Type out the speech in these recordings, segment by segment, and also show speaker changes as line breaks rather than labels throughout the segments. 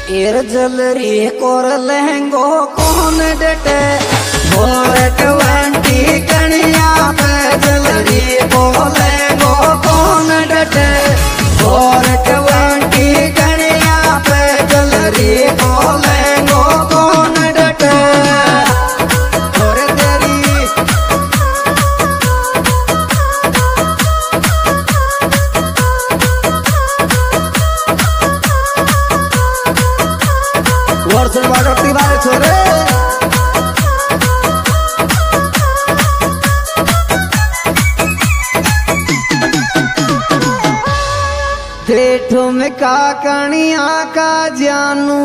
एर जलरी कोर लहंगो कौन डटे भोरट वंटी कनिया पे जलरी को लहंगो कौन डटे भोरट वंटी कनिया पे जलरी को लहंगो कौन डटे और तेरी वर्ष बाटोटी बारे छोरे जेठो में का कणिया का जानू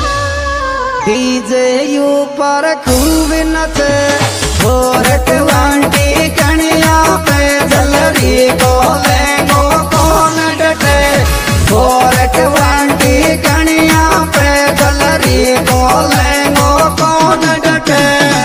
डीजे यू पर खूब नचे भोरट वांटी कणिया पे जलरी को लहंगो कौन डटे भोरट वांटी कणिया पे जलरी को लहंगो कौन डटे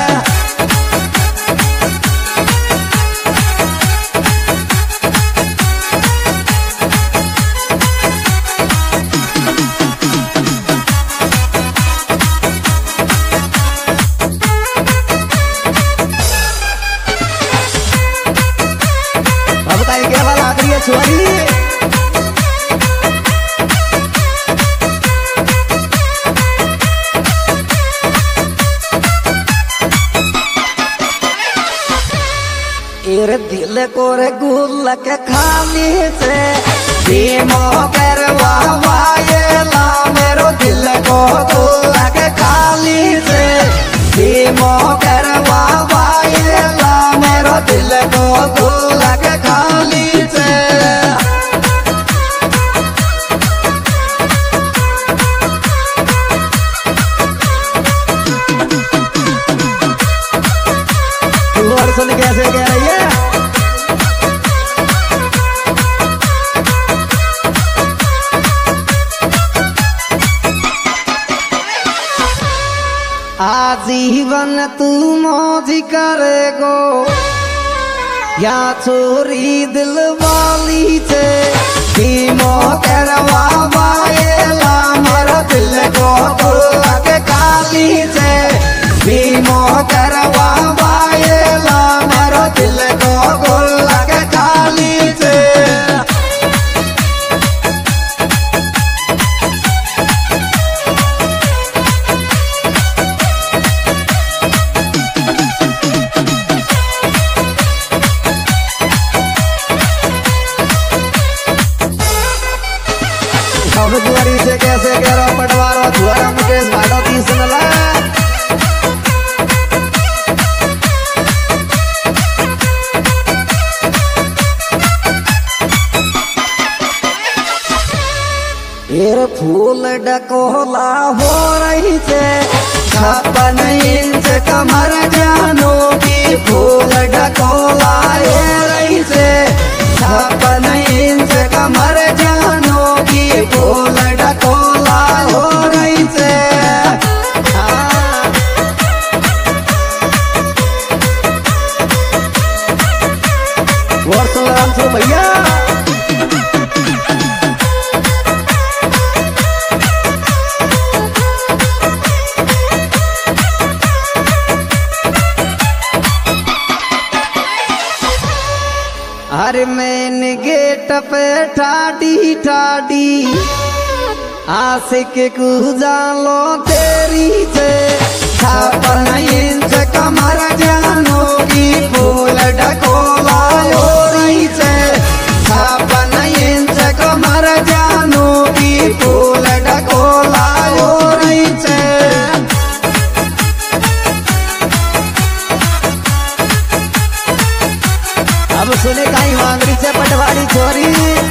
छोरी एर दिल को रे गुल्लक खाली से धीमो करवा वायला मेरो दिल को गुल्लक खाली से धीमो करवा वायला मेरो दिल को गुल्लक खाली से सुन कैसे कह रही है आजीवन तू मौज करेगो या छोरी दिल वाली से धीमो करवा वायला मेरा दिल को गुल्लक खाली से धीमो करवा वायला मेरा दिल को गुल्लक खाली से दुआरी से कैसे कह रहा पटवारो दुआरा मुकेश भाड़ो तीस नला एर फूल डकोला हो रही से 56 इंच कमर जानो की फूल डकोला हो रही से 56 इंच कमर जानो की फूल डकोला हो रही से वर्ष भैया हर मैन गेट पे ठाडी ठाडी आशिक को जालो तेरी से 56 इंच कमर जानो की फूल डकोला हो रही से 56 इंच कमर जानो की फूल डकोला हो रही से अब सुने कहीं वांगरी से पटवारी छोरी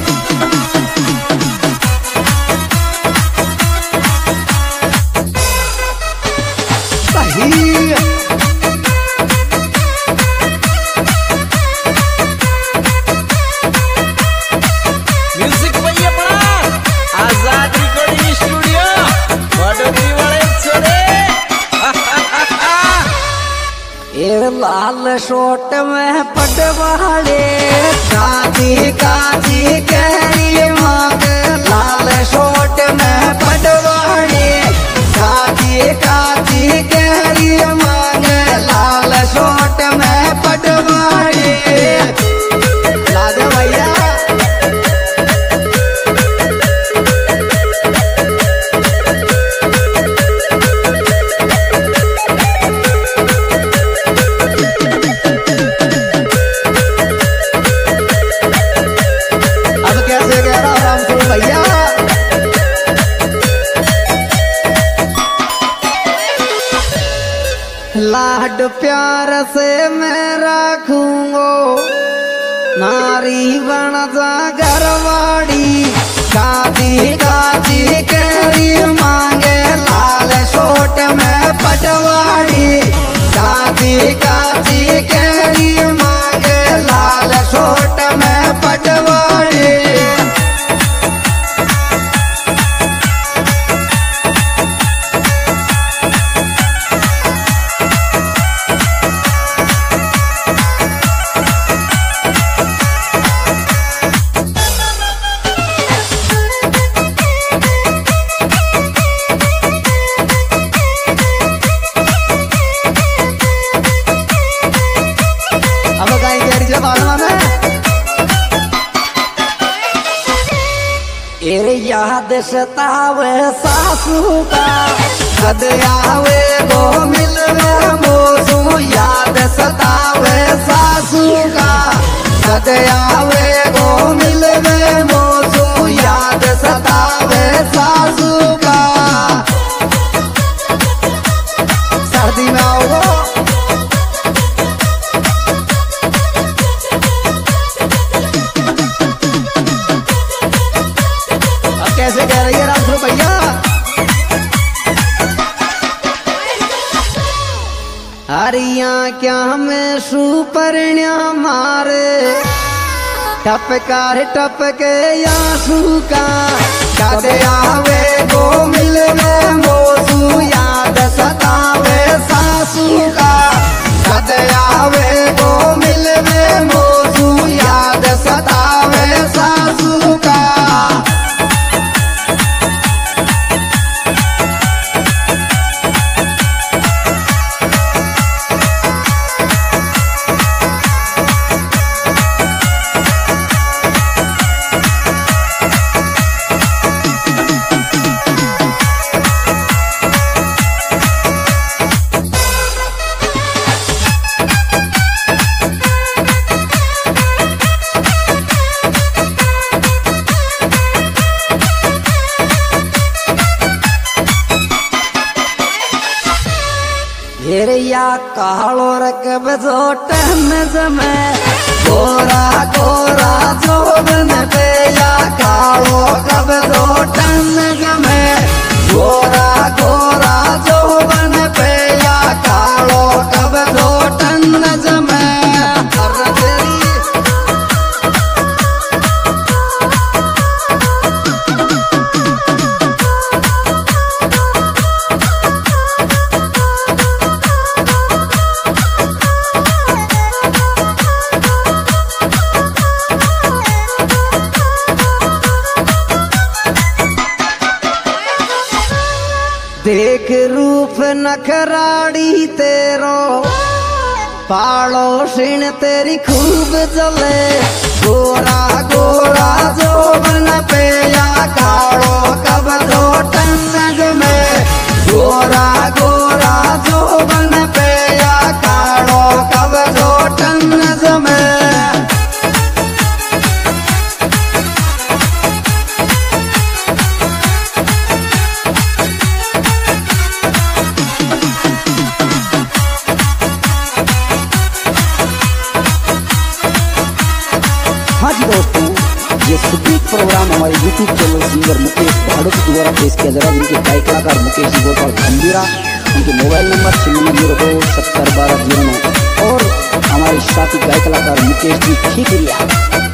म्यूजिक भैया पड़ा आजाद रिकॉर्डिंग स्टूडियो बड़ोली वाले छोरे
एर लाल शोट में पटवाड़े काजी काजी कहरी मांग लाल शोट में पटवाड़े लाड प्यार से मैं रखूंगो नारी बन जा घरवाड़ी काजी काजी केरी मांगे लाल सोट में पटवाड़ी काजी काजी केरी मांगे लाल सोट में पटवाड़ी तेरे याद सतावे सासू का कद आवे गो मिलवे मोसू याद सतावे सासू का कद आवे गो मिलवे मोसू याद सतावे सासू का सर्दी में आओ कैसे कह रही है रामसुर भैया हरिया क्या में सुपर्ण्या मारे टपके आंसू का कद आवे गो मिलवे मोसू याद सतावे सासू का कद आवे गो मिलवे मोसू याद सतावे सासू का या कालो रकब जोट में जमे गोरा गोरा जोबन पे या कालो कब जोट में जमे गोरा गोरा जोबन पे या कालो कब जोट में जमे देख रूप नखराड़ी तेरो पालो सिण तेरी खूब जले गोरा गोरा जोबन पे या कालो कब जोटन में गोरा गोरा जोबन पे या कालो कब जोटन में
हाँ जी दोस्तों, ये सुपीक प्रोग्राम हमारे यूट्यूब चैनल सिंगर मुकेश भाड़ो के द्वारा पेश किया जा रहा है, जिनके गायक कलाकार मुकेश जी गोपाल खंबीरा, उनके मोबाइल नंबर 9602 70 12 09 और हमारे साथी गायक कलाकार मुकेश जी खीकरिया।